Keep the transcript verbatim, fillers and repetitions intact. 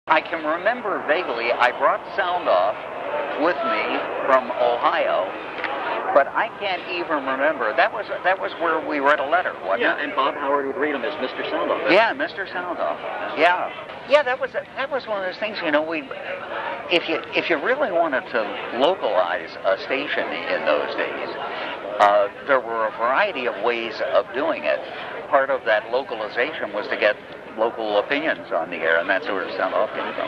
I can remember vaguely, I brought Sound Off with me from Ohio, but I can't even remember. That was that was where we read a letter, wasn't Yeah, it? and Bob Howard would read them as Mister Sound Off. Yeah, Mister Sound Off. Yeah, yeah. That was that was one of those things. You know, we if you if you really wanted to localize a station in those days, uh, there were a variety of ways of doing it. Part of that localization was to get local opinions on the air, and that's where Sound Off came from.